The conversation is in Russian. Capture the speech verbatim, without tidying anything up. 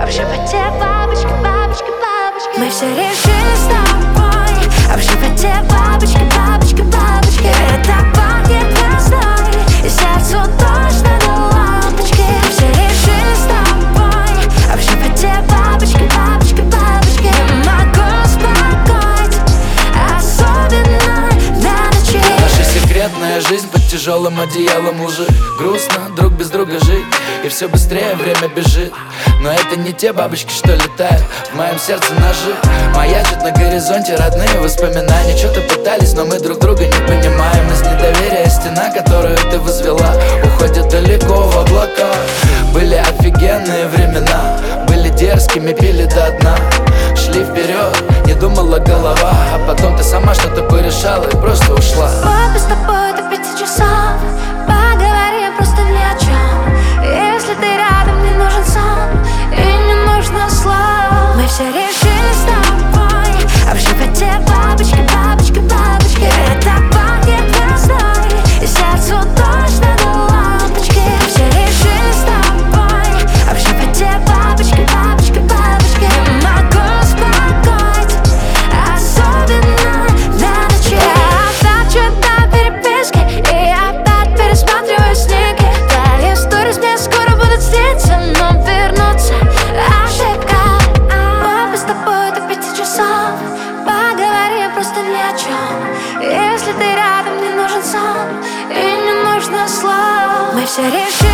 а в животе бабочка, бабочка, бабочка. Мы все решили с тобой, а в животе бабочка, бабочка, бабочка. Это пахнет весной, и сердцу точно до лампочки. Мы все решили с тобой, а в животе бабочка, бабочка, бабочка. Не могу успокоить, особенно на ночи. Наша секретная жизнь под тяжелым одеялом лжи. Грустно друг без друга жить, и все быстрее время бежит. Но это не те бабочки, что летают в моем сердце ножи. Маячат на горизонте родные воспоминания. Что-то пытались, но мы друг друга не понимаем. Из недоверия стена, которую ты возвела, уходит далеко в облака. Были офигенные времена, были дерзкими, пили до дна. Шли вперед, не думала голова, а потом ты сама что-то порешала и просто ушла. Вот с тобой до пяти часов, поговорим просто ни о чем. Если ты рядом, мне нужен сон, и не нужно слов. Мы все решили с тобой, а в животе бабочка, бабочка, бабочка. Это пахнет весной, и сердцу точно до лампочки. Мы все решили с тобой, а в животе бабочка, бабочка, бабочка. Не могу успокоить, особенно на ночи. Я опять читаю переписки, и опять пересматриваю снимки. Твои сторис мне скоро будут сниться, но вернуться ошибка. Мы с тобой до пяти часов, поговорим просто ни о чем. Если ты рядом, мне нужен сон, и не нужно слов. Мы все решили.